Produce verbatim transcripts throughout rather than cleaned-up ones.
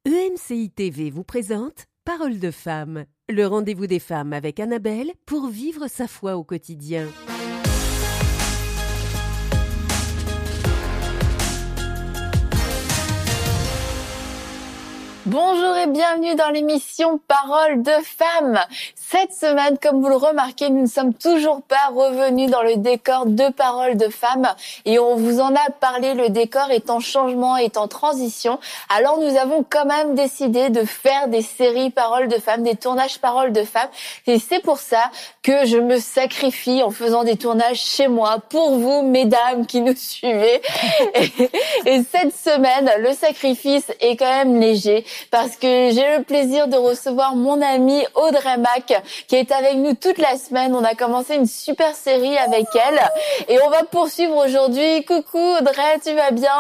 E M C I T V vous présente Paroles de femmes, le rendez-vous des femmes avec Annabelle pour vivre sa foi au quotidien. Bonjour et bienvenue dans l'émission Paroles de femmes. Cette semaine, comme vous le remarquez, nous ne sommes toujours pas revenus dans le décor de Paroles de femmes et on vous en a parlé, le décor est en changement, est en transition. Alors nous avons quand même décidé de faire des séries Paroles de femmes, des tournages Paroles de femmes et c'est pour ça que je me sacrifie en faisant des tournages chez moi pour vous, mesdames qui nous suivez. Et, et cette semaine, le sacrifice est quand même léger parce que j'ai le plaisir de recevoir mon amie Audrey Mac qui est avec nous toute la semaine. On a commencé une super série avec elle et on va poursuivre aujourd'hui. Coucou Audrey, tu vas bien ?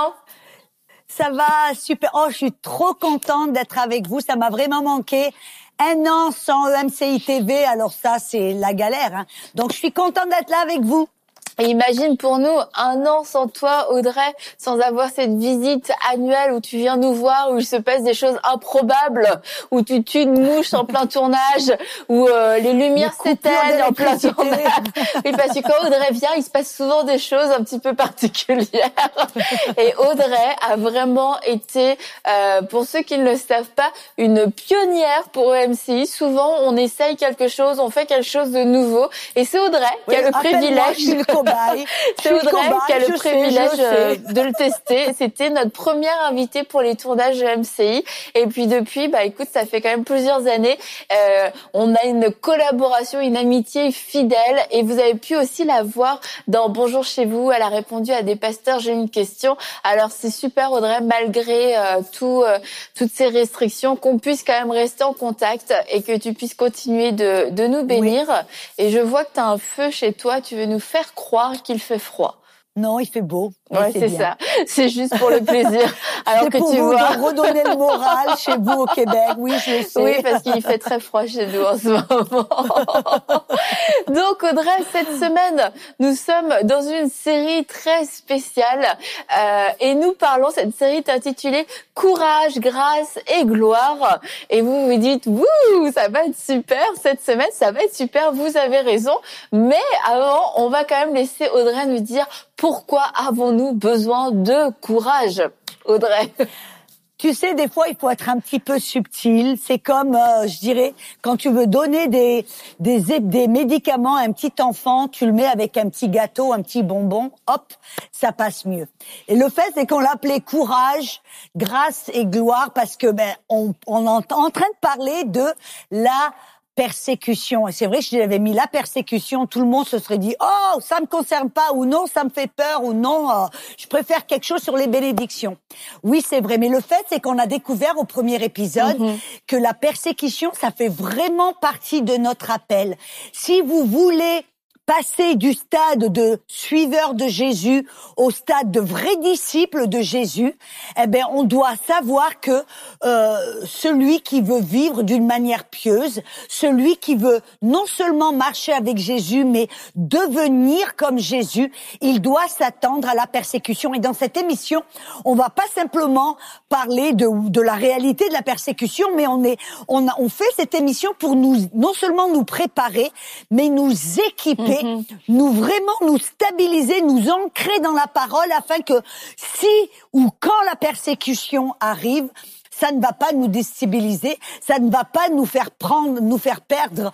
Ça va, super. Oh, je suis trop contente d'être avec vous. Ça m'a vraiment manqué. Un an sans E M C I T V, alors ça, c'est la galère. Hein. Donc, je suis contente d'être là avec vous. Et imagine pour nous, un an sans toi, Audrey, sans avoir cette visite annuelle où tu viens nous voir, où il se passe des choses improbables, où tu tues une mouche en plein tournage, où euh, les lumières s'éteignent en plein tournage. Oui, parce que quand Audrey vient, il se passe souvent des choses un petit peu particulières. Et Audrey a vraiment été, euh, pour ceux qui ne le savent pas, une pionnière pour E M C I. Souvent, on essaye quelque chose, on fait quelque chose de nouveau. Et c'est Audrey qui oui, a le privilège... C'est Audrey qui a le privilège sais, de le tester. C'était notre première invitée pour les tournages de M C I. Et puis depuis, bah écoute, ça fait quand même plusieurs années. Euh, on a une collaboration, une amitié fidèle. Et vous avez pu aussi la voir dans Bonjour chez vous. Elle a répondu à des pasteurs, j'ai une question. Alors c'est super Audrey, malgré euh, tout, euh, toutes ces restrictions, qu'on puisse quand même rester en contact et que tu puisses continuer de, de nous bénir. Oui. Et je vois que tu as un feu chez toi. Tu veux nous faire croire qu'il fait froid. Non, il fait beau. Ouais, c'est, c'est ça. C'est juste pour le plaisir. Alors c'est que pour tu vous vois. redonner le moral chez vous au Québec. Oui, je le sais. Oui, parce qu'il fait très froid chez nous en ce moment. Donc, Audrey, cette semaine, nous sommes dans une série très spéciale euh, et nous parlons, cette série est intitulée Courage, grâce et gloire. Et vous vous dites, wouh, ça va être super cette semaine, ça va être super, vous avez raison. Mais avant, on va quand même laisser Audrey nous dire pourquoi avons-nous besoin de courage, Audrey? Tu sais, des fois, il faut être un petit peu subtil. C'est comme, euh, je dirais, quand tu veux donner des, des des médicaments à un petit enfant, tu le mets avec un petit gâteau, un petit bonbon, hop, ça passe mieux. Et le fait, c'est qu'on l'appelait courage, grâce et gloire, parce que ben on, on est en train de parler de la persécution. Et c'est vrai que si j'avais mis la persécution, tout le monde se serait dit « Oh, ça me concerne pas » ou « Non, ça me fait peur » ou « Non, euh, je préfère quelque chose sur les bénédictions ». Oui, c'est vrai. Mais le fait, c'est qu'on a découvert au premier épisode mm-hmm. que la persécution, ça fait vraiment partie de notre appel. Si vous voulez passer du stade de suiveur de Jésus au stade de vrai disciple de Jésus, eh ben on doit savoir que euh, celui qui veut vivre d'une manière pieuse, celui qui veut non seulement marcher avec Jésus, mais devenir comme Jésus, il doit s'attendre à la persécution. Et dans cette émission, on va pas simplement parler de de la réalité de la persécution, mais on est on a, on fait cette émission pour nous non seulement nous préparer, mais nous équiper. Mm-hmm. Nous vraiment nous stabiliser, nous ancrer dans la parole afin que si ou quand la persécution arrive, ça ne va pas nous déstabiliser, ça ne va pas nous faire prendre, nous faire perdre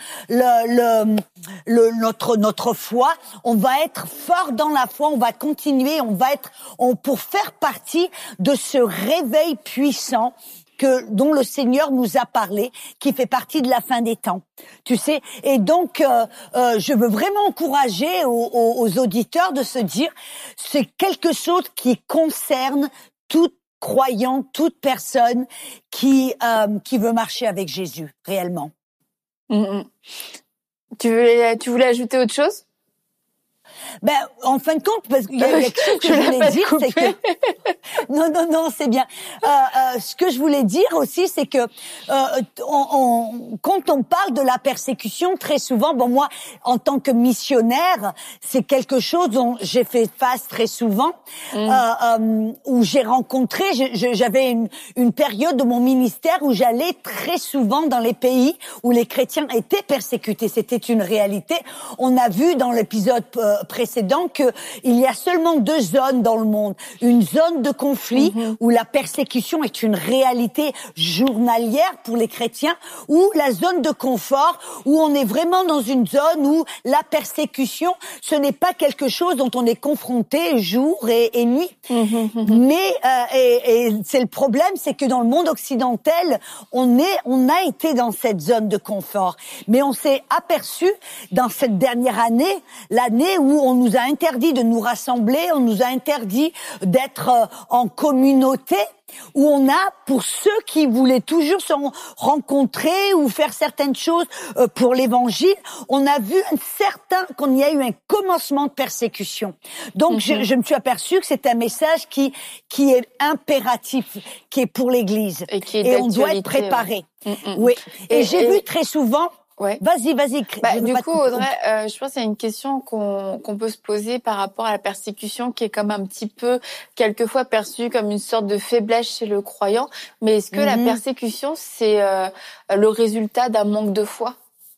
le, le, le notre notre foi. On va être fort dans la foi, on va continuer, on va être on pour faire partie de ce réveil puissant que dont le Seigneur nous a parlé, qui fait partie de la fin des temps, tu sais. Et donc, euh, euh, je veux vraiment encourager aux, aux, aux auditeurs de se dire, c'est quelque chose qui concerne tout croyant, toute personne qui euh, qui veut marcher avec Jésus réellement. Mmh. Tu voulais tu voulais ajouter autre chose? Ben, en fin de compte, parce qu'il y a quelque chose que je, je voulais dire, c'est que non, non, non, c'est bien. Euh, euh, ce que je voulais dire aussi, c'est que euh, on, on, quand on parle de la persécution, très souvent, bon, moi, en tant que missionnaire, c'est quelque chose dont j'ai fait face très souvent, mm. euh, euh, où j'ai rencontré, je, je, j'avais une, une période de mon ministère où j'allais très souvent dans les pays où les chrétiens étaient persécutés. C'était une réalité. On a vu dans l'épisode euh, précédent que il y a seulement deux zones dans le monde. Une zone de conflit mm-hmm. où la persécution est une réalité journalière pour les chrétiens, ou la zone de confort où on est vraiment dans une zone où la persécution, ce n'est pas quelque chose dont on est confronté jour et, et nuit. Mm-hmm. Mais euh, et, et c'est le problème, c'est que dans le monde occidental, on est, on a été dans cette zone de confort, mais on s'est aperçu dans cette dernière année, l'année où on nous a interdit de nous rassembler, on nous a interdit d'être en communauté, où on a, pour ceux qui voulaient toujours se rencontrer ou faire certaines choses pour l'évangile, on a vu un certain, qu'on y a eu un commencement de persécution. Donc, mm-hmm. je, je me suis aperçue que c'est un message qui, qui est impératif, qui est pour l'Église. Et qui est et on doit être préparé. Ouais. Oui. Et, et j'ai et... vu très souvent, Ouais. Vas-y, vas-y. Bah, du coup, Audrey, euh, je pense qu'il y a une question qu'on, qu'on peut se poser par rapport à la persécution qui est comme un petit peu, quelquefois perçue comme une sorte de faiblesse chez le croyant. Mais est-ce que mm-hmm. la persécution, c'est euh, le résultat d'un manque de foi ?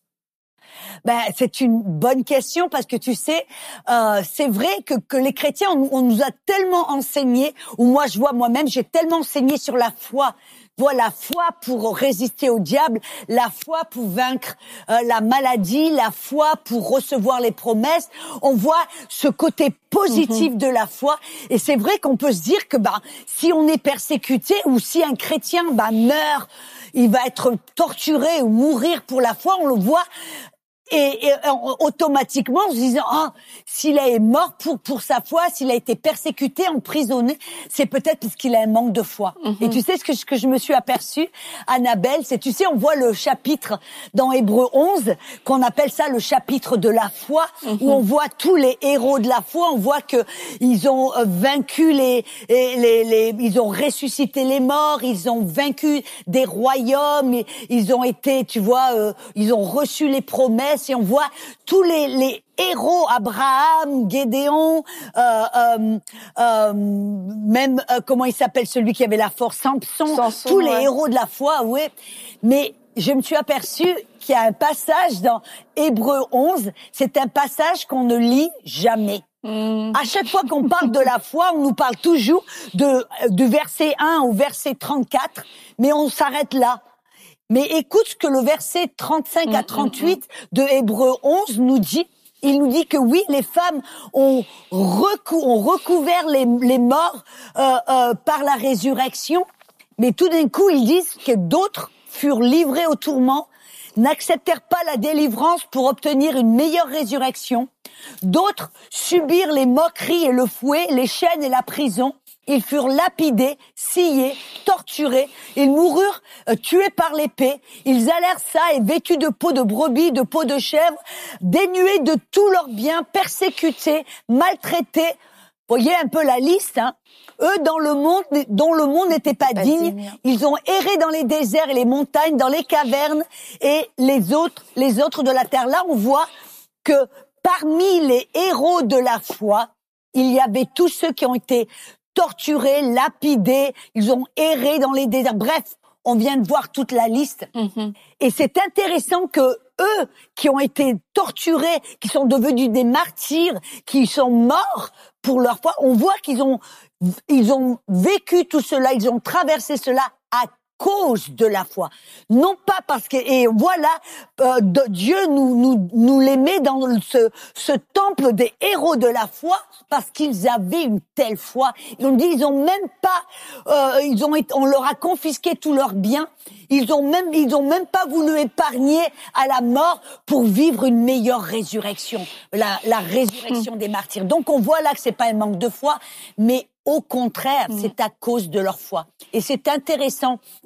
Ben, c'est une bonne question parce que tu sais, euh, c'est vrai que, que les chrétiens, on, on nous a tellement enseigné, ou moi je vois moi-même, j'ai tellement enseigné sur la foi. Voilà, la foi pour résister au diable, la foi pour vaincre euh, la maladie, la foi pour recevoir les promesses. On voit ce côté positif mm-hmm. de la foi, et c'est vrai qu'on peut se dire que bah si on est persécuté ou si un chrétien bah meurt, il va être torturé ou mourir pour la foi, on le voit. Et, et automatiquement, en se disant, ah, s'il est mort pour pour sa foi, s'il a été persécuté, emprisonné, c'est peut-être parce qu'il a un manque de foi. Mm-hmm. Et tu sais ce que, ce que je me suis aperçue, Annabelle, c'est, tu sais, on voit le chapitre dans Hébreux onze, qu'on appelle ça le chapitre de la foi, mm-hmm. où on voit tous les héros de la foi, on voit que ils ont vaincu les, les, les, les ils ont ressuscité les morts, ils ont vaincu des royaumes, ils ont été, tu vois, euh, ils ont reçu les promesses. Et on voit tous les, les héros, Abraham, Gédéon, euh, euh, euh, même, euh, comment il s'appelle celui qui avait la force, Samson, Samson tous ouais. les héros de la foi, oui. Mais je me suis aperçue qu'il y a un passage dans Hébreux onze, c'est un passage qu'on ne lit jamais. Mmh. À chaque fois qu'on parle de la foi, on nous parle toujours de du verset un au verset trente-quatre, mais on s'arrête là. Mais écoute ce que le verset trente-cinq à trente-huit de Hébreux onze nous dit. Il nous dit que oui, les femmes ont, recou- ont recouvert les, les morts euh, euh, par la résurrection, mais tout d'un coup, ils disent que d'autres furent livrés au tourment, n'acceptèrent pas la délivrance pour obtenir une meilleure résurrection. D'autres subirent les moqueries et le fouet, les chaînes et la prison. Ils furent lapidés, sciés, torturés. Ils moururent euh, tués par l'épée. Ils allèrent ça et vêtus de peau de brebis, de peau de chèvre, dénués de tous leurs biens, persécutés, maltraités. Voyez un peu la liste, hein. Eux, dans le monde, dont le monde n'était pas, pas digne, digne, ils ont erré dans les déserts et les montagnes, dans les cavernes, et les autres, les autres de la terre. Là, on voit que parmi les héros de la foi, il y avait tous ceux qui ont été torturés, lapidés, ils ont erré dans les déserts. Bref, on vient de voir toute la liste. Mm-hmm. Et c'est intéressant que eux, qui ont été torturés, qui sont devenus des martyrs, qui sont morts pour leur foi, on voit qu'ils ont, ils ont vécu tout cela, ils ont traversé cela à cause de la foi, non pas parce que, et voilà, euh, de, Dieu nous nous nous les met dans ce ce temple des héros de la foi parce qu'ils avaient une telle foi. Ils ont dit, ils ont même pas, euh, ils ont, on leur a confisqué tous leurs biens. Ils ont même, ils ont même pas voulu épargner à la mort pour vivre une meilleure résurrection, la la résurrection mmh. des martyrs. Donc on voit là que c'est pas un manque de foi, mais au contraire, mmh. c'est à cause de leur foi. Et c'est intéressant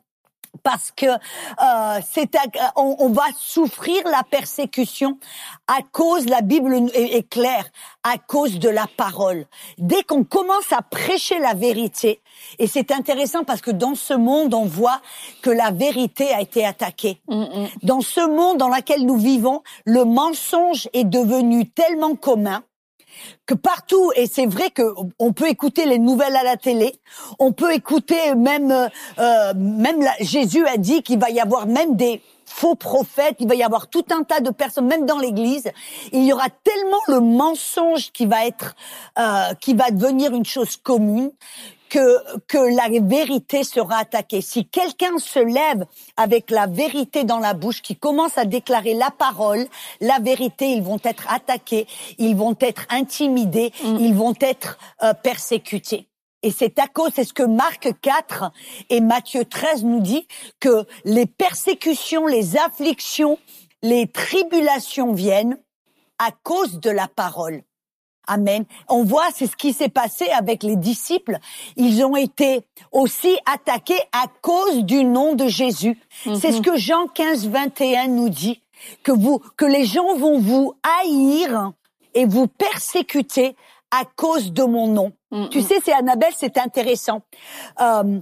Parce que euh, c'est on, on va souffrir la persécution à cause, la Bible est, est claire, à cause de la parole. Dès qu'on commence à prêcher la vérité, et c'est intéressant parce que dans ce monde, on voit que la vérité a été attaquée. Mm-mm. Dans ce monde dans lequel nous vivons, le mensonge est devenu tellement commun que partout, et c'est vrai que on peut écouter les nouvelles à la télé, on peut écouter même euh, même la, Jésus a dit qu'il va y avoir même des faux prophètes, il va y avoir tout un tas de personnes, même dans l'Église, il y aura tellement le mensonge qui va être, euh, qui va devenir une chose commune, que que la vérité sera attaquée. Si quelqu'un se lève avec la vérité dans la bouche, qui commence à déclarer la parole, la vérité, ils vont être attaqués, ils vont être intimidés, mmh. ils vont être euh, persécutés. Et c'est à cause, c'est ce que Marc quatre et Matthieu treize nous dit, que les persécutions, les afflictions, les tribulations viennent à cause de la parole. Amen. On voit, c'est ce qui s'est passé avec les disciples. Ils ont été aussi attaqués à cause du nom de Jésus. Mm-hmm. C'est ce que Jean quinze, vingt et un nous dit. Que vous, que les gens vont vous haïr et vous persécuter à cause de mon nom. Mm-hmm. Tu sais, c'est Annabelle, c'est intéressant. Euh,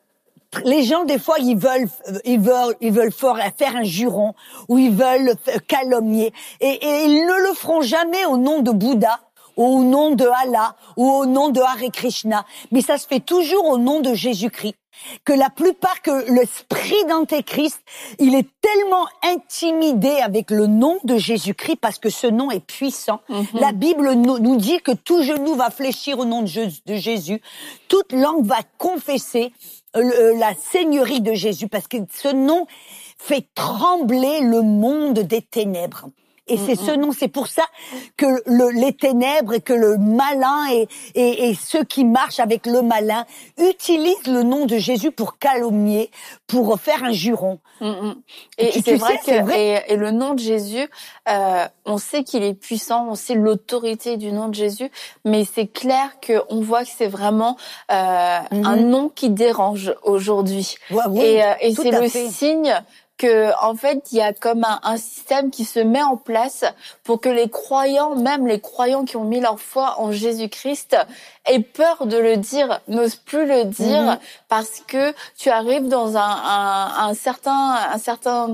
les gens, des fois, ils veulent, ils veulent, ils veulent faire un juron ou ils veulent calomnier. Et, et ils ne le feront jamais au nom de Bouddha, ou au nom de Allah, ou au nom de Hare Krishna. Mais ça se fait toujours au nom de Jésus-Christ. Que la plupart, que l'esprit d'Antéchrist, il est tellement intimidé avec le nom de Jésus-Christ parce que ce nom est puissant. Mm-hmm. La Bible nous, nous dit que tout genou va fléchir au nom de, Je, de Jésus. Toute langue va confesser euh, la seigneurie de Jésus parce que ce nom fait trembler le monde des ténèbres. Et c'est ce nom, c'est pour ça que le, les ténèbres et que le malin et, et, et ceux qui marchent avec le malin utilisent le nom de Jésus pour calomnier, pour faire un juron. Mm-hmm. Et, et c'est vrai sais, que vrai. Et, et le nom de Jésus, euh, on sait qu'il est puissant, on sait l'autorité du nom de Jésus, mais c'est clair qu'on voit que c'est vraiment euh, mm-hmm. un nom qui dérange aujourd'hui. Ouais, oui, et euh, et c'est le fait. signe que en fait il y a comme un, un système qui se met en place pour que les croyants, même les croyants qui ont mis leur foi en Jésus-Christ, aient peur de le dire, n'osent plus le dire, mmh. parce que tu arrives dans un, un, un certain, un certain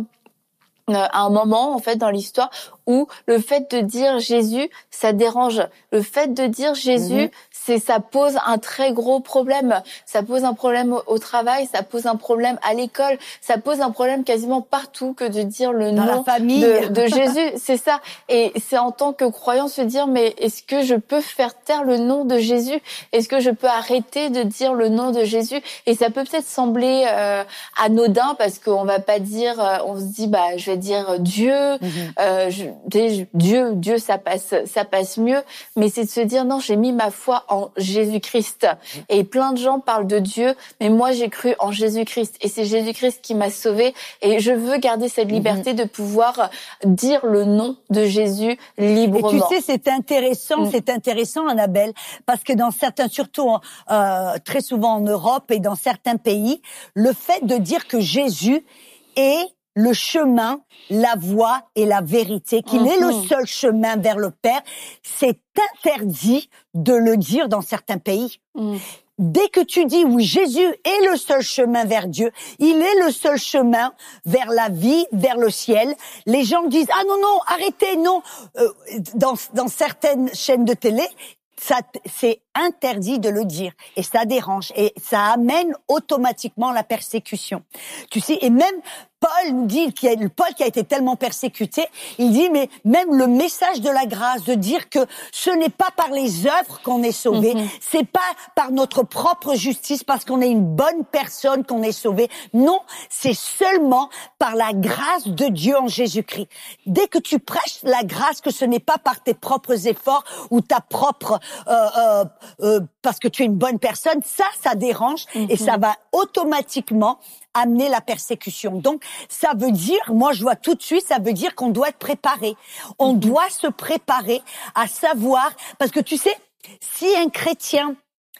à un moment en fait dans l'histoire où le fait de dire Jésus, ça dérange. Le fait de dire Jésus, mmh. c'est ça pose un très gros problème. Ça pose un problème au, au travail, ça pose un problème à l'école, ça pose un problème quasiment partout que de dire le dans nom la famille. De, de Jésus. C'est ça. Et c'est en tant que croyant se dire mais est-ce que je peux faire taire le nom de Jésus? Est-ce que je peux arrêter de dire le nom de Jésus? Et ça peut peut-être sembler euh, anodin parce qu'on va pas dire, euh, on se dit bah je vais dire Dieu, mmh. euh, je, Dieu, Dieu, ça passe, ça passe mieux. Mais c'est de se dire non, j'ai mis ma foi en Jésus-Christ. Et plein de gens parlent de Dieu, mais moi j'ai cru en Jésus-Christ. Et c'est Jésus-Christ qui m'a sauvée. Et je veux garder cette liberté mmh. de pouvoir dire le nom de Jésus librement. Et tu sais, c'est intéressant, mmh. c'est intéressant, Annabelle, parce que dans certains, surtout euh, très souvent en Europe et dans certains pays, le fait de dire que Jésus est le chemin, la voie et la vérité, qu'il mmh. est le seul chemin vers le Père, c'est interdit de le dire dans certains pays. Mmh. Dès que tu dis oui, Jésus est le seul chemin vers Dieu, il est le seul chemin vers la vie, vers le ciel, les gens disent ah non non, arrêtez non. Euh, dans dans certaines chaînes de télé, ça c'est interdit de le dire et ça dérange et ça amène automatiquement la persécution. Tu sais, et même Paul nous dit, qu'il y a, Paul qui a été tellement persécuté, il dit mais même le message de la grâce, de dire que ce n'est pas par les œuvres qu'on est sauvé, mm-hmm. c'est pas par notre propre justice, parce qu'on est une bonne personne qu'on est sauvé. Non, c'est seulement par la grâce de Dieu en Jésus-Christ. Dès que tu prêches la grâce, que ce n'est pas par tes propres efforts ou ta propre euh, euh, euh, parce que tu es une bonne personne, ça, ça dérange mm-hmm. et ça va automatiquement amener la persécution. Donc, ça veut dire, moi je vois tout de suite, ça veut dire qu'on doit être préparé. On doit se préparer à savoir, parce que tu sais, si un chrétien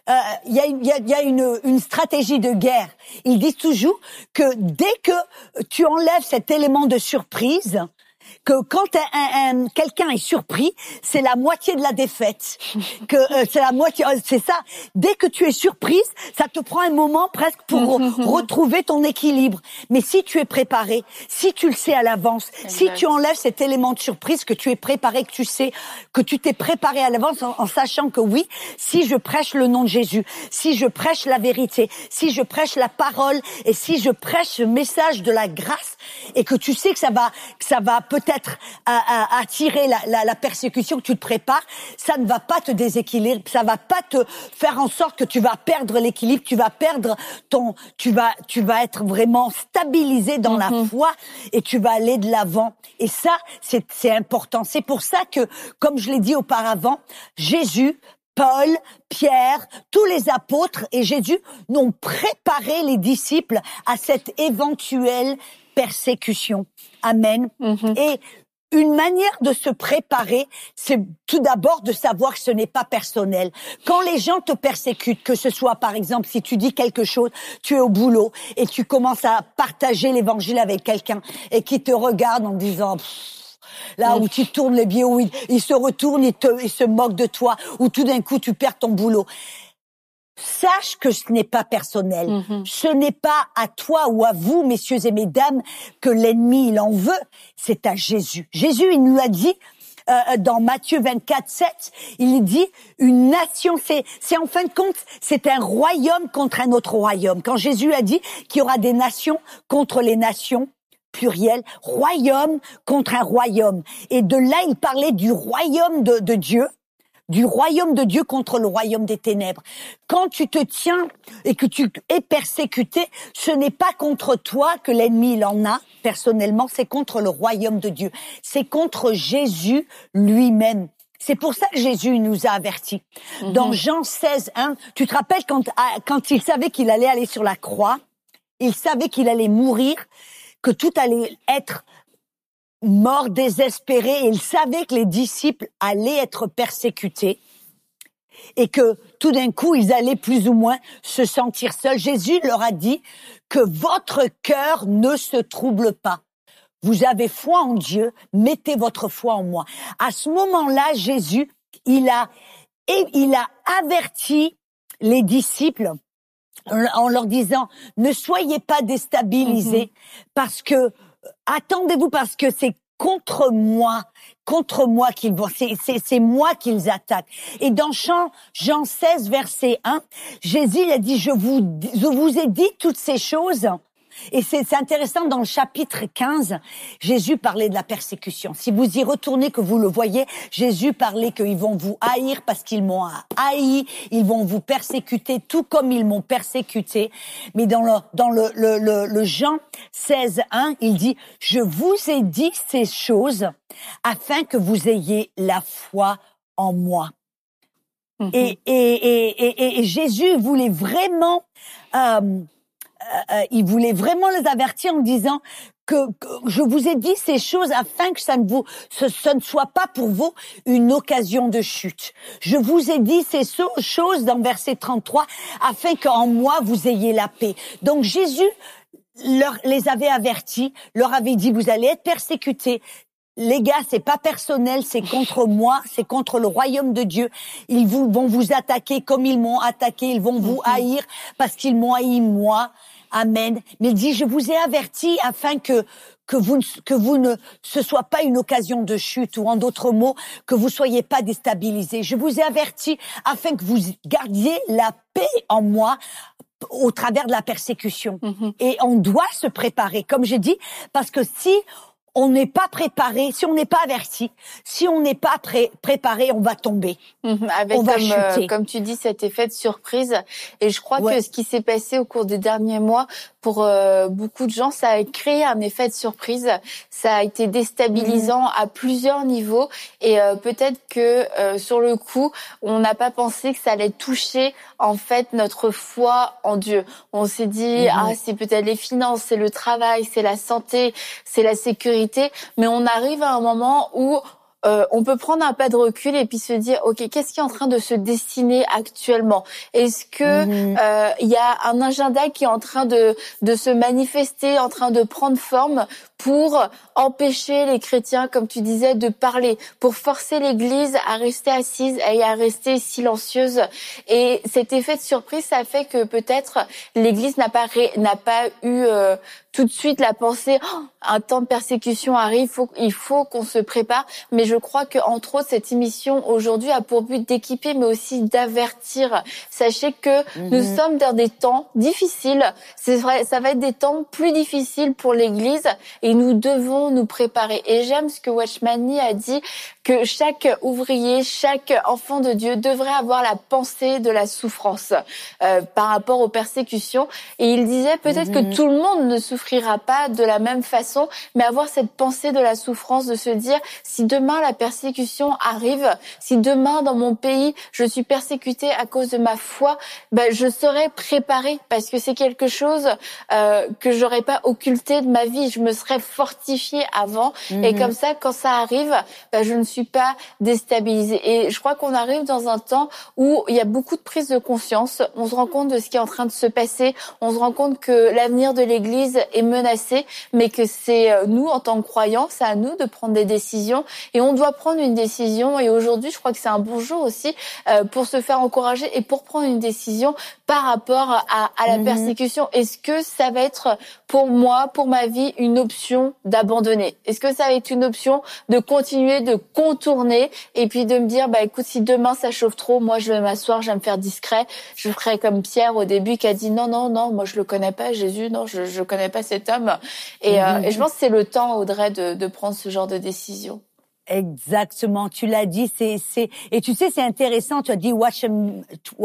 euh, il y a, il y a, il y a une, une stratégie de guerre. Ils disent toujours que dès que tu enlèves cet élément de surprise, que quand un, un, un, quelqu'un est surpris, c'est la moitié de la défaite. Que euh, c'est la moitié, c'est ça. Dès que tu es surprise, ça te prend un moment presque pour re- retrouver ton équilibre. Mais si tu es préparé, si tu le sais à l'avance, exact. Si tu enlèves cet élément de surprise, que tu es préparé, que tu sais, que tu t'es préparé à l'avance en, en sachant que oui, si je prêche le nom de Jésus, si je prêche la vérité, si je prêche la parole et si je prêche ce message de la grâce et que tu sais que ça va, que ça va peut-être à, à attirer la, la, la persécution, que tu te prépares, ça ne va pas te déséquilibrer, ça va pas te faire en sorte que tu vas perdre l'équilibre, tu vas perdre ton, tu vas, tu vas être vraiment stabilisé dans mm-hmm. la foi et tu vas aller de l'avant. Et ça, c'est, c'est important. C'est pour ça que, comme je l'ai dit auparavant, Jésus, Paul, Pierre, tous les apôtres et Jésus n'ont préparé les disciples à cette éventuelle persécution. Amen. Mm-hmm. Et une manière de se préparer, c'est tout d'abord de savoir que ce n'est pas personnel. Quand les gens te persécutent, que ce soit par exemple si tu dis quelque chose, tu es au boulot et tu commences à partager l'évangile avec quelqu'un et qui te regarde en disant là où tu tournes les pieds, où il, il se retourne, il, te, il se moque de toi, ou tout d'un coup tu perds ton boulot. Sache que ce n'est pas personnel. Mm-hmm. Ce n'est pas à toi ou à vous, messieurs et mesdames, que l'ennemi il en veut. C'est à Jésus. Jésus, il nous a dit euh, dans Matthieu vingt-quatre, sept, il dit une nation, c'est, c'est en fin de compte, c'est un royaume contre un autre royaume. Quand Jésus a dit qu'il y aura des nations contre les nations, pluriel, royaume contre un royaume. Et de là, il parlait du royaume de, de Dieu, du royaume de Dieu contre le royaume des ténèbres. Quand tu te tiens et que tu es persécuté, ce n'est pas contre toi que l'ennemi il en a, personnellement, c'est contre le royaume de Dieu. C'est contre Jésus lui-même. C'est pour ça que Jésus nous a avertis. Mm-hmm. Dans Jean seize, un, tu te rappelles quand, quand il savait qu'il allait aller sur la croix, il savait qu'il allait mourir, que tout allait être mort, désespéré, et il savait que les disciples allaient être persécutés et que tout d'un coup, ils allaient plus ou moins se sentir seuls. Jésus leur a dit que votre cœur ne se trouble pas. Vous avez foi en Dieu, mettez votre foi en moi. À ce moment-là, Jésus, il a, et il a averti les disciples en leur disant, ne soyez pas déstabilisés mm-hmm. parce que, attendez-vous parce que c'est contre moi, contre moi qu'ils vont, c'est, c'est, c'est moi qu'ils attaquent. Et dans Jean, Jean seize, verset un, Jésus il a dit, je vous, je vous ai dit toutes ces choses. Et c'est, c'est intéressant, dans le chapitre quinze, Jésus parlait de la persécution. Si vous y retournez, que vous le voyez, Jésus parlait qu'ils vont vous haïr parce qu'ils m'ont haï, ils vont vous persécuter tout comme ils m'ont persécuté. Mais dans le, dans le, le, le, le Jean seize, un, il dit, je vous ai dit ces choses afin que vous ayez la foi en moi. Mm-hmm. Et, et, et, et, et Jésus voulait vraiment, euh, Euh, il voulait vraiment les avertir en disant que, que je vous ai dit ces choses afin que ça ne vous, ce, ce ne soit pas pour vous une occasion de chute. Je vous ai dit ces choses dans verset trente-trois afin qu'en moi vous ayez la paix. Donc Jésus leur, les avait avertis, leur avait dit vous allez être persécutés. Les gars, c'est pas personnel, c'est contre moi, c'est contre le royaume de Dieu. Ils vous, vont vous attaquer comme ils m'ont attaqué, ils vont vous haïr parce qu'ils m'ont haï moi. Amen. Mais il dit, je vous ai averti afin que que vous que vous ne ce soit pas une occasion de chute, ou en d'autres mots, que vous soyez pas déstabilisés. Je vous ai averti afin que vous gardiez la paix en moi au travers de la persécution. Mm-hmm. Et on doit se préparer, comme j'ai dit, parce que si on n'est pas préparé, si on n'est pas averti, si on n'est pas pré- préparé, on va tomber. Mmh, avec on va comme, chuter. Euh, comme tu dis, cet effet de surprise. Et je crois ouais. que ce qui s'est passé au cours des derniers mois, pour euh, beaucoup de gens, ça a créé un effet de surprise. Ça a été déstabilisant mmh. à plusieurs niveaux. Et euh, peut-être que euh, sur le coup, on n'a pas pensé que ça allait toucher en fait notre foi en Dieu. On s'est dit, mmh. ah, c'est peut-être les finances, c'est le travail, c'est la santé, c'est la sécurité. Mais on arrive à un moment où euh, on peut prendre un pas de recul et puis se dire, ok, qu'est-ce qui est en train de se dessiner actuellement? Est-ce que mmh. euh, il y a un agenda qui est en train de de se manifester, en train de prendre forme pour empêcher les chrétiens, comme tu disais, de parler, pour forcer l'Église à rester assise et à rester silencieuse? Et cet effet de surprise, ça fait que peut-être l'Église n'a pas ré, n'a pas eu euh, tout de suite la pensée, oh, un temps de persécution arrive, il faut, il faut qu'on se prépare. Mais je crois que entre autres, cette émission aujourd'hui a pour but d'équiper, mais aussi d'avertir. Sachez que mmh. nous sommes dans des temps difficiles. C'est vrai, ça va être des temps plus difficiles pour l'Église et nous devons nous préparer. Et j'aime ce que Watchman Nee a dit, que chaque ouvrier, chaque enfant de Dieu devrait avoir la pensée de la souffrance euh, par rapport aux persécutions. Et il disait peut-être mmh. que tout le monde ne souffrira pas de la même façon, mais avoir cette pensée de la souffrance, de se dire, si demain la persécution arrive, si demain dans mon pays je suis persécutée à cause de ma foi, ben je serai préparée, parce que c'est quelque chose euh, que j'aurais pas occulté de ma vie. Je me serais fortifiée avant, mmh. et comme ça, quand ça arrive, ben je ne suis pas déstabilisée. Et je crois qu'on arrive dans un temps où il y a beaucoup de prise de conscience. On se rend compte de ce qui est en train de se passer. On se rend compte que l'avenir de l'Église est menacé, mais que c'est nous, en tant que croyants, c'est à nous de prendre des décisions. Et on doit prendre une décision. Et aujourd'hui, je crois que c'est un bon jour aussi euh, pour se faire encourager et pour prendre une décision par rapport à, à la mmh. persécution. Est-ce que ça va être pour moi, pour ma vie, une option d'abandonner? Est-ce que ça va être une option de continuer, de contourner et puis de me dire, bah écoute, si demain ça chauffe trop, moi je vais m'asseoir, je vais me faire discret. Je ferai comme Pierre au début qui a dit non, non, non, moi je le connais pas, Jésus, non, je je connais pas cet homme. Et, mmh. euh, et je pense que c'est le temps, Audrey, de, de prendre ce genre de décision. Exactement, tu l'as dit, c'est c'est et tu sais c'est intéressant, tu as dit Watchman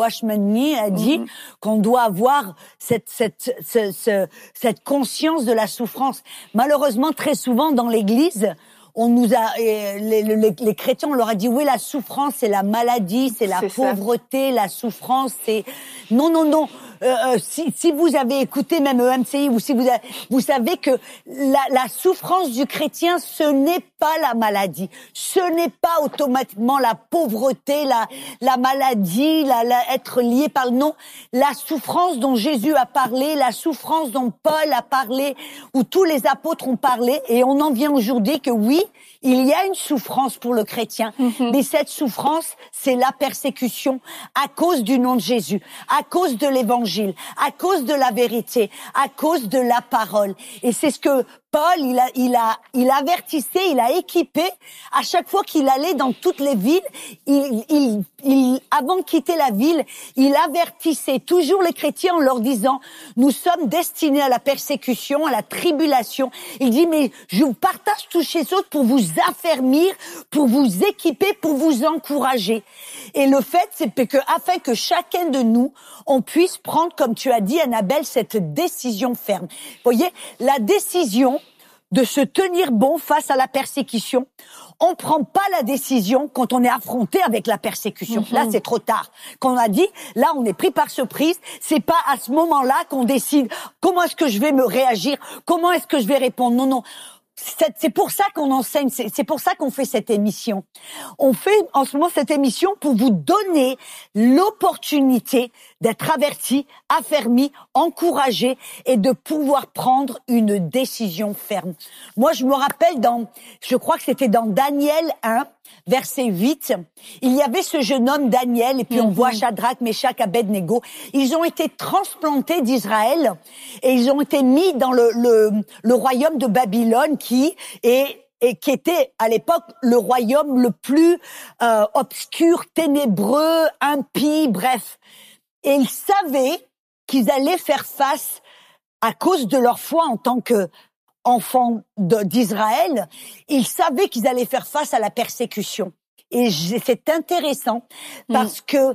Nee a dit mm-hmm. qu'on doit avoir cette cette ce, ce, cette conscience de la souffrance. Malheureusement, très souvent dans l'église, on nous a les, les, les chrétiens, on leur a dit oui, la souffrance c'est la maladie, c'est la c'est pauvreté, ça. La souffrance c'est non non non. Euh, euh, si, si vous avez écouté même E M C I ou si vous avez, vous savez que la, la souffrance du chrétien, ce n'est pas la maladie, ce n'est pas automatiquement la pauvreté, la, la maladie, la, la, être lié par le non. La souffrance dont Jésus a parlé, la souffrance dont Paul a parlé, où tous les apôtres ont parlé, et on en vient aujourd'hui que oui, il y a une souffrance pour le chrétien, mm-hmm. mais cette souffrance, c'est la persécution à cause du nom de Jésus, à cause de l'évangile, à cause de la vérité, à cause de la parole. Et c'est ce que Paul, il a, il a, il avertissait, il a équipé. À chaque fois qu'il allait dans toutes les villes, il, il, il, avant de quitter la ville, il avertissait toujours les chrétiens en leur disant, nous sommes destinés à la persécution, à la tribulation. Il dit, mais je vous partage toutes ces choses pour vous affermir, pour vous équiper, pour vous encourager. Et le fait, c'est que, afin que chacun de nous, on puisse prendre, comme tu as dit, Annabelle, cette décision ferme. Vous voyez, la décision de se tenir bon face à la persécution. On prend pas la décision quand on est affronté avec la persécution. Mm-hmm. Là, c'est trop tard. Quand on a dit, là, on est pris par surprise. C'est pas à ce moment-là qu'on décide comment est-ce que je vais me réagir, comment est-ce que je vais répondre. Non, non. C'est pour ça qu'on enseigne, c'est pour ça qu'on fait cette émission. On fait en ce moment cette émission pour vous donner l'opportunité d'être averti, affermi, encouragé et de pouvoir prendre une décision ferme. Moi, je me rappelle dans, je crois que c'était dans Daniel un, verset huit, il y avait ce jeune homme Daniel, et puis on mm-hmm. voit Shadrach, Meshach, Abednego. Ils ont été transplantés d'Israël et ils ont été mis dans le, le, le royaume de Babylone qui est et qui était à l'époque le royaume le plus euh, obscur, ténébreux, impie, bref. Et ils savaient qu'ils allaient faire face, à cause de leur foi en tant que enfants d'Israël, ils savaient qu'ils allaient faire face à la persécution. Et c'est intéressant parce mmh. que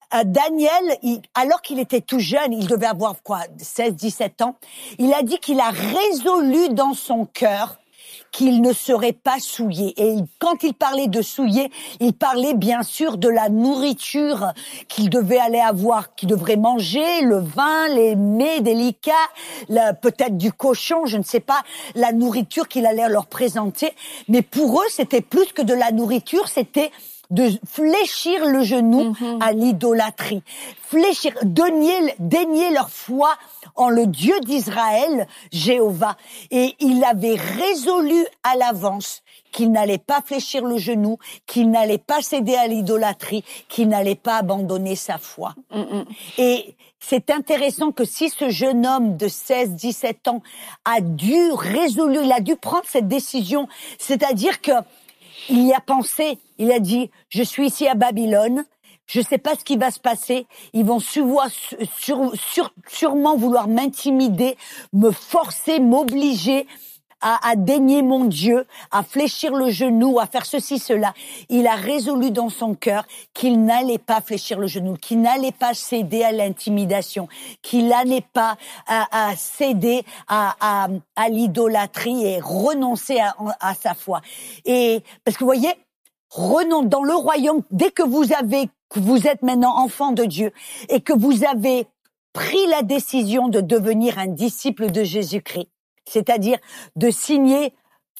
Daniel, il, alors qu'il était tout jeune, il devait avoir quoi, seize, dix-sept ans, il a dit qu'il a résolu dans son cœur qu'il ne serait pas souillé. Et quand il parlait de souillé, il parlait bien sûr de la nourriture qu'il devait aller avoir, qu'il devrait manger, le vin, les mets délicats, la, peut-être du cochon, je ne sais pas, la nourriture qu'il allait leur présenter. Mais pour eux, c'était plus que de la nourriture, c'était de fléchir le genou mm-hmm. à l'idolâtrie, fléchir, dénier, dénier leur foi en le Dieu d'Israël, Jéhovah. Et il avait résolu à l'avance qu'il n'allait pas fléchir le genou, qu'il n'allait pas céder à l'idolâtrie, qu'il n'allait pas abandonner sa foi. Mm-hmm. Et c'est intéressant que si ce jeune homme de seize, dix-sept ans a dû résolu, il a dû prendre cette décision, c'est-à-dire que il y a pensé, il a dit, je suis ici à Babylone, je ne sais pas ce qui va se passer, ils vont sur, sur, sur, sûrement vouloir m'intimider, me forcer, m'obliger à, à dénier mon Dieu, à fléchir le genou, à faire ceci, cela. Il a résolu dans son cœur qu'il n'allait pas fléchir le genou, qu'il n'allait pas céder à l'intimidation, qu'il n'allait pas à, à céder à, à, à l'idolâtrie et renoncer à, à sa foi. Et parce que vous voyez, renonce dans le royaume, dès que vous avez, que vous êtes maintenant enfant de Dieu et que vous avez pris la décision de devenir un disciple de Jésus-Christ, c'est-à-dire de signer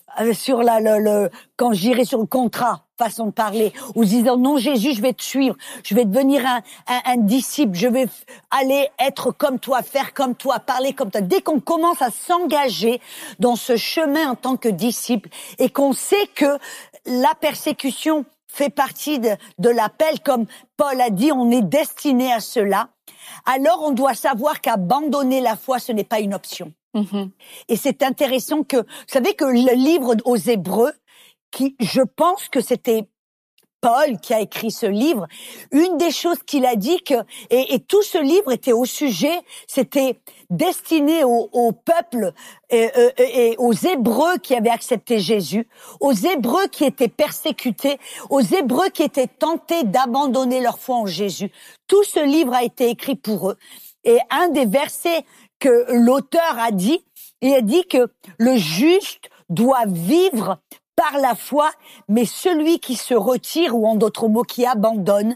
sur la, le, le, quand j'irai sur le contrat, façon de parler, ou disant non Jésus, je vais te suivre, je vais devenir un, un, un disciple, je vais aller être comme toi, faire comme toi, parler comme toi. Dès qu'on commence à s'engager dans ce chemin en tant que disciple et qu'on sait que la persécution fait partie de, de l'appel, comme Paul a dit, on est destiné à cela, alors on doit savoir qu'abandonner la foi, ce n'est pas une option. Mmh. Et c'est intéressant que, vous savez que le livre aux Hébreux, qui, je pense que c'était Paul qui a écrit ce livre, une des choses qu'il a dit que, et, et tout ce livre était au sujet, c'était destiné au, au peuple et, et, et aux Hébreux qui avaient accepté Jésus, aux Hébreux qui étaient persécutés, aux Hébreux qui étaient tentés d'abandonner leur foi en Jésus. Tout ce livre a été écrit pour eux. Et un des versets que l'auteur a dit, il a dit que le juste doit vivre par la foi, mais celui qui se retire, ou en d'autres mots, qui abandonne,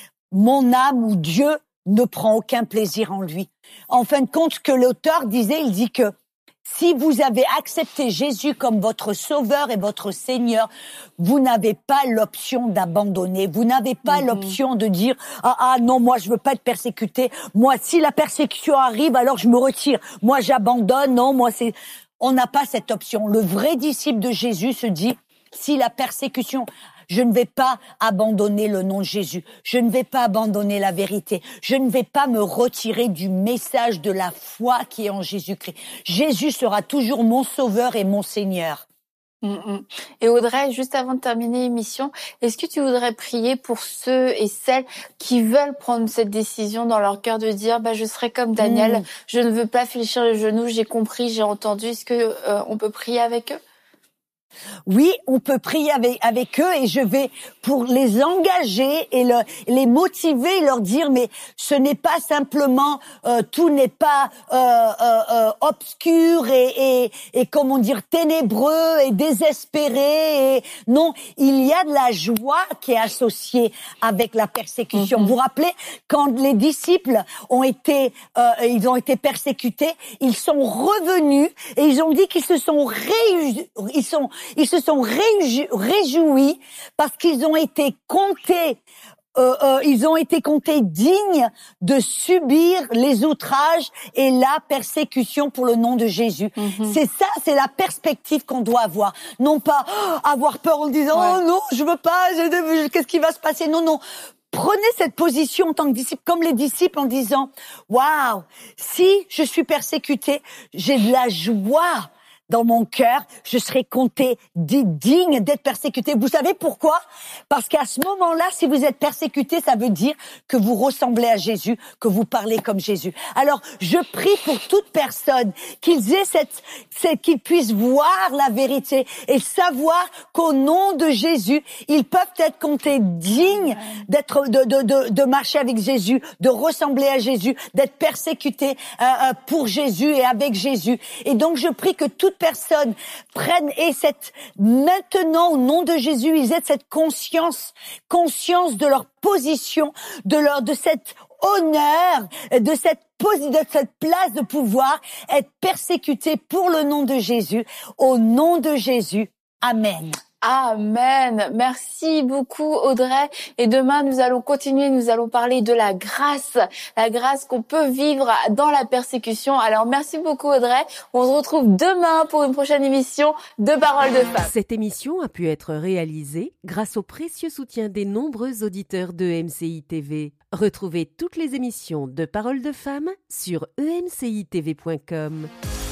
mon âme ou Dieu ne prend aucun plaisir en lui. En fin de compte, ce que l'auteur disait, il dit que si vous avez accepté Jésus comme votre sauveur et votre Seigneur, vous n'avez pas l'option d'abandonner. Vous n'avez pas mmh. l'option de dire « Ah, ah non, moi je veux pas être persécuté. Moi, si la persécution arrive, alors je me retire. Moi, j'abandonne. Non, moi, c'est... » On n'a pas cette option. Le vrai disciple de Jésus se dit « Si la persécution... » Je ne vais pas abandonner le nom de Jésus. Je ne vais pas abandonner la vérité. Je ne vais pas me retirer du message de la foi qui est en Jésus-Christ. Jésus sera toujours mon sauveur et mon Seigneur. Mmh. Et Audrey, juste avant de terminer l'émission, est-ce que tu voudrais prier pour ceux et celles qui veulent prendre cette décision dans leur cœur de dire bah, « je serai comme Daniel, mmh. je ne veux pas fléchir les genoux, j'ai compris, j'ai entendu ». Est-ce que euh, on peut prier avec eux ? Oui, on peut prier avec, avec eux et je vais pour les engager et le, les motiver et leur dire mais ce n'est pas simplement, euh, tout n'est pas euh, euh, euh, obscur et, et, et comment dire ténébreux et désespéré. Et, non, il y a de la joie qui est associée avec la persécution. Mm-hmm. Vous vous rappelez quand les disciples ont été, euh, ils ont été persécutés, ils sont revenus et ils ont dit qu'ils se sont réunis, ils sont Ils se sont réjou- réjouis parce qu'ils ont été comptés, euh, euh, ils ont été comptés dignes de subir les outrages et la persécution pour le nom de Jésus. Mm-hmm. C'est ça, c'est la perspective qu'on doit avoir. Non pas oh, avoir peur en disant ouais. oh non, je veux pas, je, je, qu'est-ce qui va se passer ? Non, non. Prenez cette position en tant que disciple, comme les disciples, en disant waouh, si je suis persécuté, j'ai de la joie. Dans mon cœur, je serai compté digne d'être persécuté. Vous savez pourquoi ? Parce qu'à ce moment-là, si vous êtes persécuté, ça veut dire que vous ressemblez à Jésus, que vous parlez comme Jésus. Alors, je prie pour toute personne qu'ils aient cette, cette, qu'ils puissent voir la vérité et savoir qu'au nom de Jésus, ils peuvent être comptés dignes d'être, de, de, de, de marcher avec Jésus, de ressembler à Jésus, d'être persécutés euh, pour Jésus et avec Jésus. Et donc, je prie que toute personnes prennent et cette maintenant au nom de Jésus, ils aient cette conscience, conscience de leur position, de leur de cette honneur, de cette posi- de cette place de pouvoir être persécutés pour le nom de Jésus. Au nom de Jésus, amen. Amen. Merci beaucoup Audrey. Et demain, nous allons continuer, nous allons parler de la grâce, la grâce qu'on peut vivre dans la persécution. Alors merci beaucoup Audrey. On se retrouve demain pour une prochaine émission de Paroles de Femmes. Cette émission a pu être réalisée grâce au précieux soutien des nombreux auditeurs de M C I T V. Retrouvez toutes les émissions de Paroles de Femmes sur e m c i t v point com.